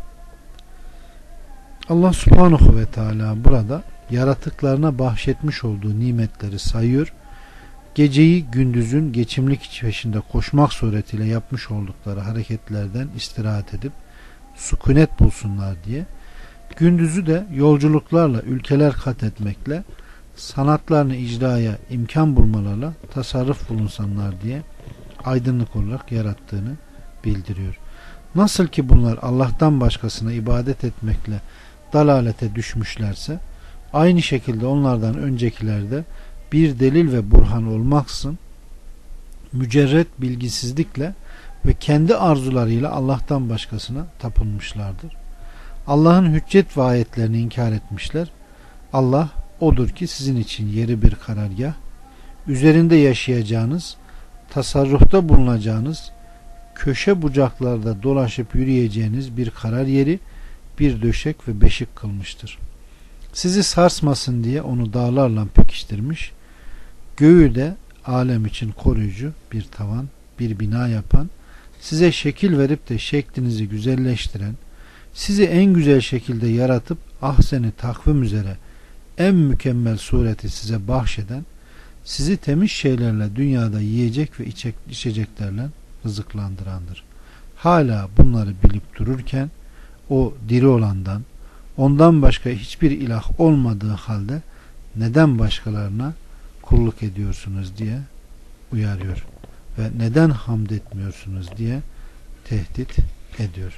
Allah subhanahu ve teala burada yaratıklarına bahşetmiş olduğu nimetleri sayıyor. Geceyi gündüzün geçimlik peşinde koşmak suretiyle yapmış oldukları hareketlerden istirahat edip sükunet bulsunlar diye, gündüzü de yolculuklarla ülkeler kat etmekle, sanatlarını icraya imkan bulmalarla tasarruf bulunsanlar diye aydınlık olarak yarattığını bildiriyor. Nasıl ki bunlar Allah'tan başkasına ibadet etmekle dalalete düşmüşlerse, aynı şekilde onlardan öncekilerde bir delil ve burhan olmaksızın mücerret bilgisizlikle ve kendi arzularıyla Allah'tan başkasına tapınmışlardır. Allah'ın hüccet ve ayetlerini inkar etmişler. Allah odur ki sizin için yeri bir karargah, üzerinde yaşayacağınız, tasarrufta bulunacağınız, köşe bucaklarda dolaşıp yürüyeceğiniz bir karar yeri, bir döşek ve beşik kılmıştır. Sizi sarsmasın diye onu dağlarla pekiştirmiş, göğü de alem için koruyucu bir tavan, bir bina yapan, size şekil verip de şeklinizi güzelleştiren, sizi en güzel şekilde yaratıp ahseni takvim üzere en mükemmel sureti size bahşeden, sizi temiz şeylerle dünyada yiyecek ve içecek, içeceklerle rızıklandırandır. Hala bunları bilip dururken o diri olandan, ondan başka hiçbir ilah olmadığı halde neden başkalarına kulluk ediyorsunuz diye uyarıyor ve neden hamd etmiyorsunuz diye tehdit ediyor.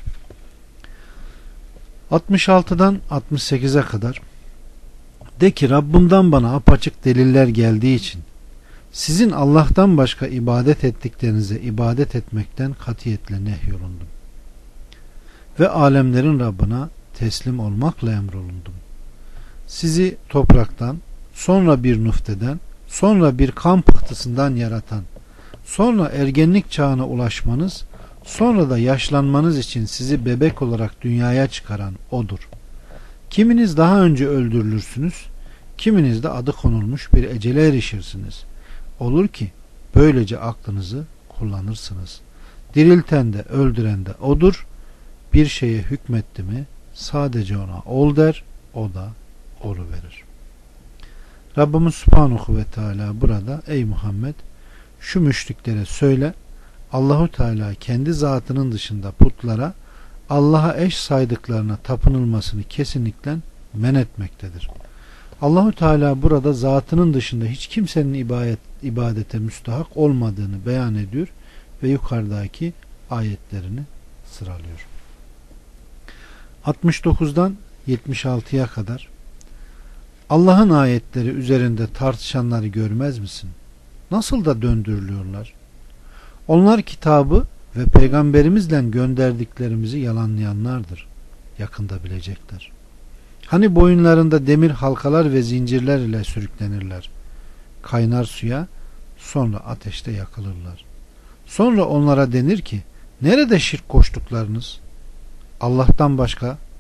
altmış altıdan altmış sekize kadar de ki Rabbimden bana apaçık deliller geldiği için sizin Allah'tan başka ibadet ettiklerinize ibadet etmekten katiyetle nehyolundum. Ve alemlerin Rabbına teslim olmakla emrolundum. Sizi topraktan, sonra bir nufteden, sonra bir kan pıhtısından yaratan, sonra ergenlik çağına ulaşmanız, sonra da yaşlanmanız için sizi bebek olarak dünyaya çıkaran O'dur. Kiminiz daha önce öldürülürsünüz, kiminiz de adı konulmuş bir ecele erişirsiniz. Olur ki böylece aklınızı kullanırsınız. Dirilten de öldüren de O'dur. Bir şeye hükmetti mi sadece ona ol der, o da olu verir. Rabbimiz Subhanahu ve Teala burada ey Muhammed şu müşriklere söyle, Allahu Teala kendi zatının dışında putlara Allah'a eş saydıklarına tapınılmasını kesinlikle men etmektedir. Allahu Teala burada zatının dışında hiç kimsenin ibadet, ibadete müstahak olmadığını beyan ediyor ve yukarıdaki ayetlerini sıralıyor. altmış dokuzdan yetmiş altıya kadar Allah'ın ayetleri üzerinde tartışanları görmez misin? Nasıl da döndürülüyorlar? Onlar kitabı ve peygamberimizle gönderdiklerimizi yalanlayanlardır. Yakında bilecekler. Hani boyunlarında demir halkalar ve zincirler ile sürüklenirler. Kaynar suya, sonra ateşte yakılırlar. Sonra onlara denir ki, nerede şirk koştuklarınız? Allah'tan başka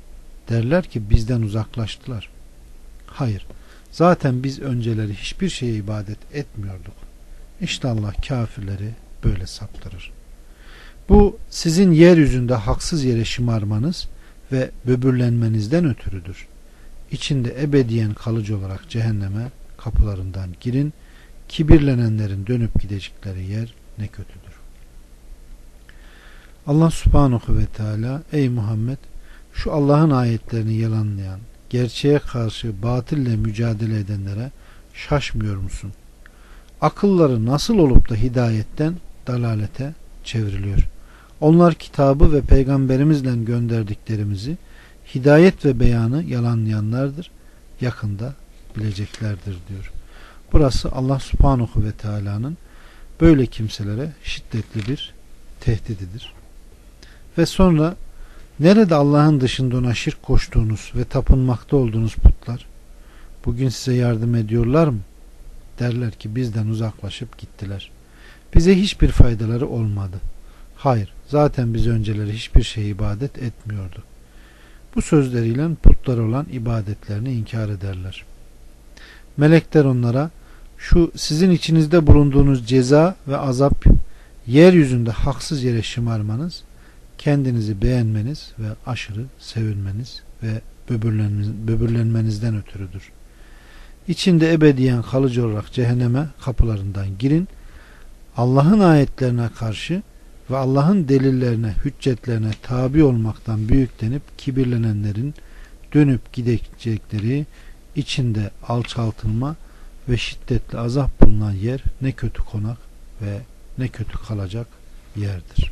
Derler ki bizden uzaklaştılar. Hayır, zaten biz önceleri hiçbir şeye ibadet etmiyorduk. İşte Allah kafirleri böyle saptırır. Bu sizin yeryüzünde haksız yere şımarmanız ve böbürlenmenizden ötürüdür. İçinde ebediyen kalıcı olarak cehenneme kapılarından girin. Kibirlenenlerin dönüp gidecekleri yer ne kötüdür. Allah subhanahu ve teala, ey Muhammed, şu Allah'ın ayetlerini yalanlayan, gerçeğe karşı batille mücadele edenlere şaşmıyor musun? Akılları nasıl olup da hidayetten dalalete çevriliyor? Onlar kitabı ve peygamberimizle gönderdiklerimizi, hidayet ve beyanı yalanlayanlardır. Yakında bileceklerdir diyor. Burası Allah subhanahu ve teala'nın böyle kimselere şiddetli bir tehdididir. Ve sonra nerede Allah'ın dışında ona şirk koştuğunuz ve tapınmakta olduğunuz putlar bugün size yardım ediyorlar mı? Derler ki bizden uzaklaşıp gittiler. Bize hiçbir faydaları olmadı. Hayır, zaten biz önceleri hiçbir şeye ibadet etmiyordu. Bu sözleriyle putlar olan ibadetlerini inkar ederler. Melekler onlara, şu sizin içinizde bulunduğunuz ceza ve azap, yeryüzünde haksız yere şımarmanız, kendinizi beğenmeniz ve aşırı sevinmeniz ve böbürlenmenizden ötürüdür. İçinde ebediyen kalıcı olarak cehenneme kapılarından girin. Allah'ın ayetlerine karşı ve Allah'ın delillerine, hüccetlerine tabi olmaktan büyüklenip kibirlenenlerin dönüp gidecekleri, içinde alçaltılma ve şiddetli azap bulunan yer ne kötü konak ve ne kötü kalacak yerdir.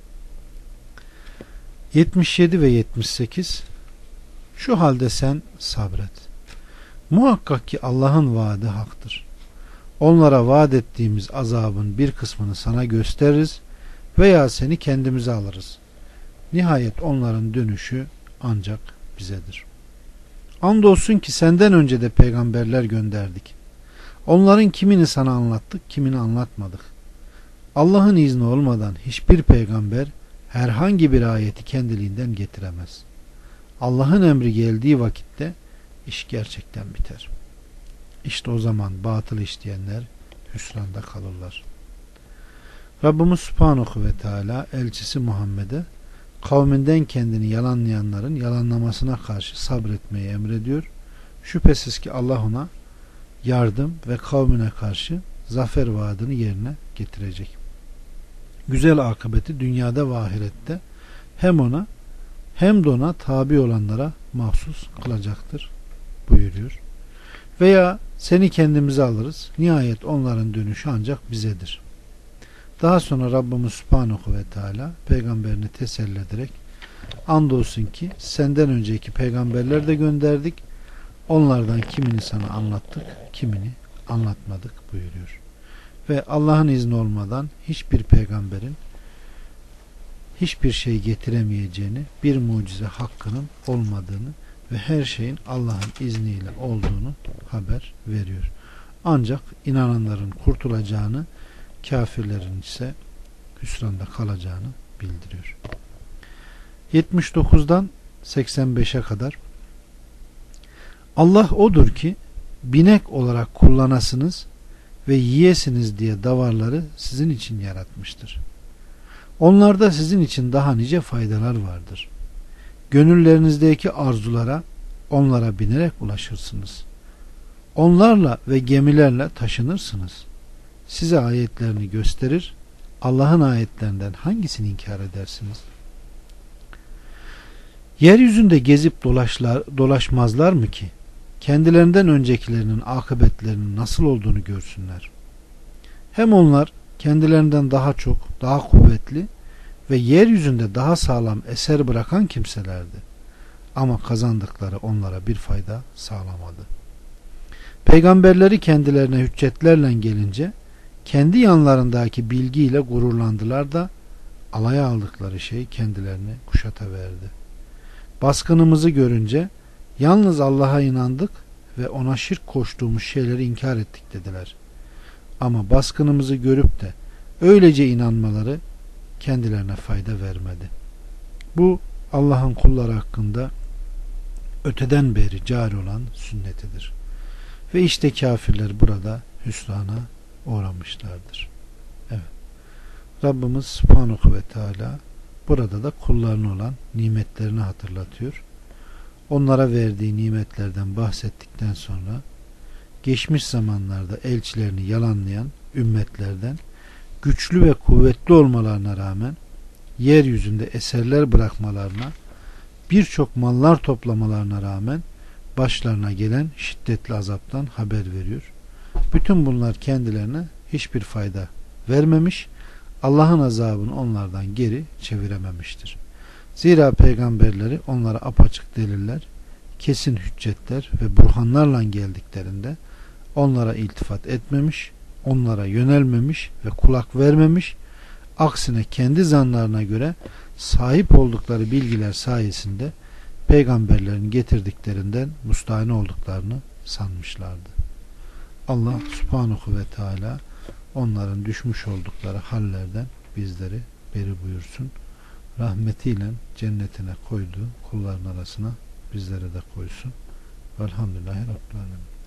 yetmiş yedi ve yetmiş sekiz. Şu halde sen sabret. Muhakkak ki Allah'ın vaadi haktır. Onlara vaat ettiğimiz azabın bir kısmını sana gösteririz veya seni kendimize alırız. Nihayet onların dönüşü ancak bizedir. Andolsun ki senden önce de peygamberler gönderdik. Onların kimini sana anlattık, kimini anlatmadık. Allah'ın izni olmadan hiçbir peygamber herhangi bir ayeti kendiliğinden getiremez. Allah'ın emri geldiği vakitte iş gerçekten biter. İşte o zaman batıl işleyenler hüsranda kalırlar. Rabbimiz Subhanahu ve Teala elçisi Muhammed'e kavminden kendini yalanlayanların yalanlamasına karşı sabretmeyi emrediyor. Şüphesiz ki Allah ona yardım ve kavmine karşı zafer vaadini yerine getirecek. Güzel akıbeti dünyada ve ahirette hem ona hem de ona tabi olanlara mahsus kılacaktır buyuruyor. Veya seni kendimize alırız. Nihayet onların dönüşü ancak bizedir. Daha sonra Rabbimiz Subhanahu ve Teala peygamberini teselli ederek andolsun ki senden önceki peygamberler de gönderdik. Onlardan kimini sana anlattık, kimini anlatmadık buyuruyor. Ve Allah'ın izni olmadan hiçbir peygamberin hiçbir şey getiremeyeceğini, bir mucize hakkının olmadığını ve her şeyin Allah'ın izniyle olduğunu haber veriyor. Ancak inananların kurtulacağını, kafirlerin ise hüsranda kalacağını bildiriyor. yetmiş dokuzdan seksen beşe kadar Allah odur ki binek olarak kullanasınız ve yiyesiniz diye davarları sizin için yaratmıştır. Onlarda sizin için daha nice faydalar vardır. Gönüllerinizdeki arzulara onlara binerek ulaşırsınız. Onlarla ve gemilerle taşınırsınız. Size ayetlerini gösterir. Allah'ın ayetlerinden hangisini inkar edersiniz? Yeryüzünde gezip dolaşlar, dolaşmazlar mı ki kendilerinden öncekilerinin akıbetlerinin nasıl olduğunu görsünler? Hem onlar kendilerinden daha çok, daha kuvvetli ve yeryüzünde daha sağlam eser bırakan kimselerdi. Ama kazandıkları onlara bir fayda sağlamadı. Peygamberleri kendilerine hüccetlerle gelince kendi yanlarındaki bilgiyle gururlandılar da alaya aldıkları şey kendilerini kuşataverdi. Baskınımızı görünce yalnız Allah'a inandık ve ona şirk koştuğumuz şeyleri inkar ettik dediler. Ama baskınımızı görüp de öylece inanmaları kendilerine fayda vermedi. Bu Allah'ın kulları hakkında öteden beri cari olan sünnetidir. Ve işte kafirler burada hüsrana uğramışlardır. Evet. Rabbimiz Subhanahu ve Teala burada da kullarına olan nimetlerini hatırlatıyor. Onlara verdiği nimetlerden bahsettikten sonra geçmiş zamanlarda elçilerini yalanlayan ümmetlerden güçlü ve kuvvetli olmalarına rağmen yeryüzünde eserler bırakmalarına, birçok mallar toplamalarına rağmen başlarına gelen şiddetli azaptan haber veriyor. Bütün bunlar kendilerine hiçbir fayda vermemiş, Allah'ın azabını onlardan geri çevirememiştir. Zira peygamberleri onlara apaçık deliller, kesin hüccetler ve burhanlarla geldiklerinde onlara iltifat etmemiş, onlara yönelmemiş ve kulak vermemiş, aksine kendi zanlarına göre sahip oldukları bilgiler sayesinde peygamberlerin getirdiklerinden müstahane olduklarını sanmışlardı. Allah Subhanahu ve Teala onların düşmüş oldukları hallerden bizleri beri buyursun. Rahmetiyle cennetine koyduğu kulların arasına bizleri de koysun. Velhamdülillahi Rabbil Alemin.